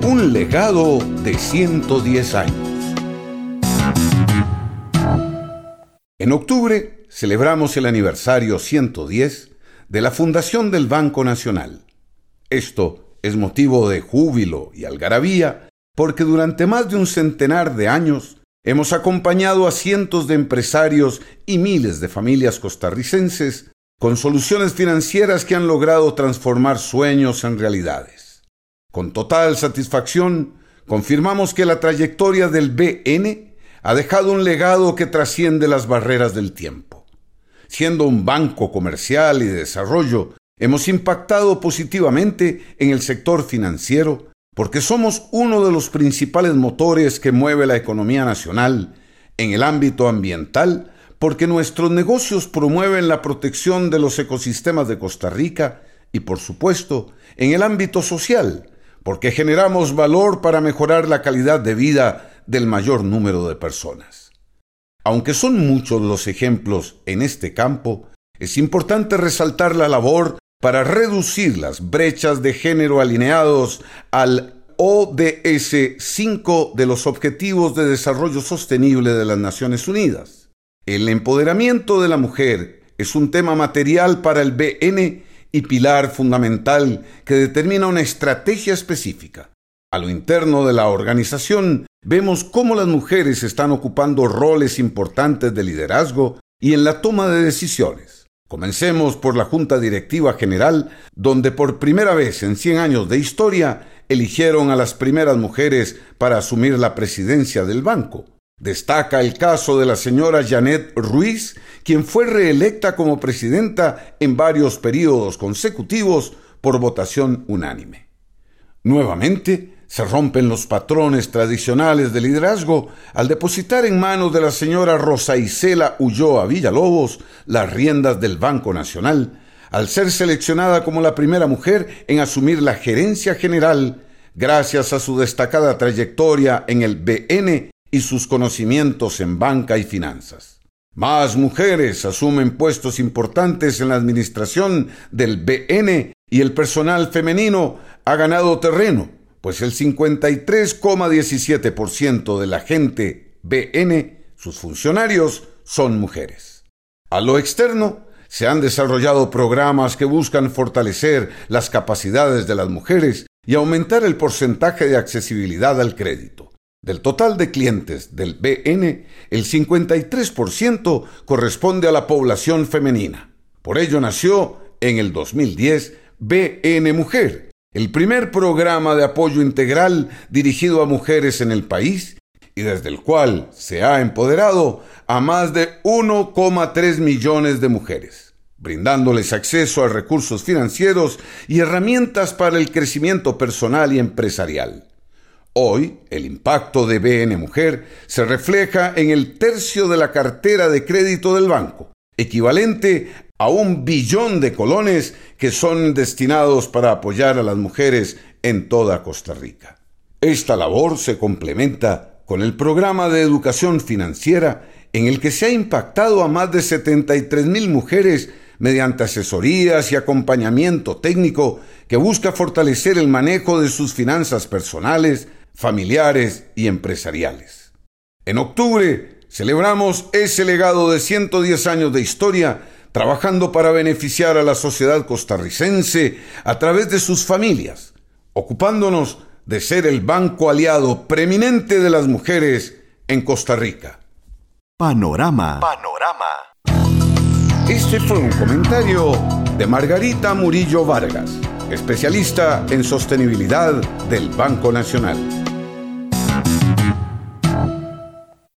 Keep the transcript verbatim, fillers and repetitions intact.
Un legado de ciento diez años. En octubre celebramos el aniversario ciento diez de la fundación del Banco Nacional. Esto es motivo de júbilo y algarabía porque durante más de un centenar de años hemos acompañado a cientos de empresarios y miles de familias costarricenses con soluciones financieras que han logrado transformar sueños en realidades. Con total satisfacción, confirmamos que la trayectoria del B N ha dejado un legado que trasciende las barreras del tiempo. Siendo un banco comercial y de desarrollo, hemos impactado positivamente en el sector financiero porque somos uno de los principales motores que mueve la economía nacional, en el ámbito ambiental, porque nuestros negocios promueven la protección de los ecosistemas de Costa Rica y, por supuesto, en el ámbito social, porque generamos valor para mejorar la calidad de vida del mayor número de personas. Aunque son muchos los ejemplos en este campo, es importante resaltar la labor para reducir las brechas de género alineados al O D S cinco de los Objetivos de Desarrollo Sostenible de las Naciones Unidas. El empoderamiento de la mujer es un tema material para el B N y pilar fundamental que determina una estrategia específica. A lo interno de la organización, vemos cómo las mujeres están ocupando roles importantes de liderazgo y en la toma de decisiones. Comencemos por la Junta Directiva General, donde por primera vez en cien años de historia eligieron a las primeras mujeres para asumir la presidencia del banco. Destaca el caso de la señora Janet Ruiz, quien fue reelecta como presidenta en varios periodos consecutivos por votación unánime. Nuevamente, se rompen los patrones tradicionales de liderazgo al depositar en manos de la señora Rosa Isela Ulloa Villalobos las riendas del Banco Nacional, al ser seleccionada como la primera mujer en asumir la gerencia general, gracias a su destacada trayectoria en el B N y sus conocimientos en banca y finanzas. Más mujeres asumen puestos importantes en la administración del B N y el personal femenino ha ganado terreno, pues el cincuenta y tres coma diecisiete por ciento de la gente B N, sus funcionarios, son mujeres. A lo externo, se han desarrollado programas que buscan fortalecer las capacidades de las mujeres y aumentar el porcentaje de accesibilidad al crédito. Del total de clientes del B N, el cincuenta y tres por ciento corresponde a la población femenina. Por ello nació, en el dos mil diez, B N Mujer, el primer programa de apoyo integral dirigido a mujeres en el país y desde el cual se ha empoderado a más de uno coma tres millones de mujeres, brindándoles acceso a recursos financieros y herramientas para el crecimiento personal y empresarial. Hoy, el impacto de B N Mujer se refleja en el tercio de la cartera de crédito del banco, equivalente a un billón de colones que son destinados para apoyar a las mujeres en toda Costa Rica. Esta labor se complementa con el programa de educación financiera en el que se ha impactado a más de setenta y tres mil mujeres mediante asesorías y acompañamiento técnico que busca fortalecer el manejo de sus finanzas personales, familiares y empresariales. En octubre celebramos ese legado de ciento diez años de historia, trabajando para beneficiar a la sociedad costarricense a través de sus familias, ocupándonos de ser el banco aliado preeminente de las mujeres en Costa Rica. Panorama. Panorama. Este fue un comentario de Margarita Murillo Vargas, especialista en sostenibilidad del Banco Nacional.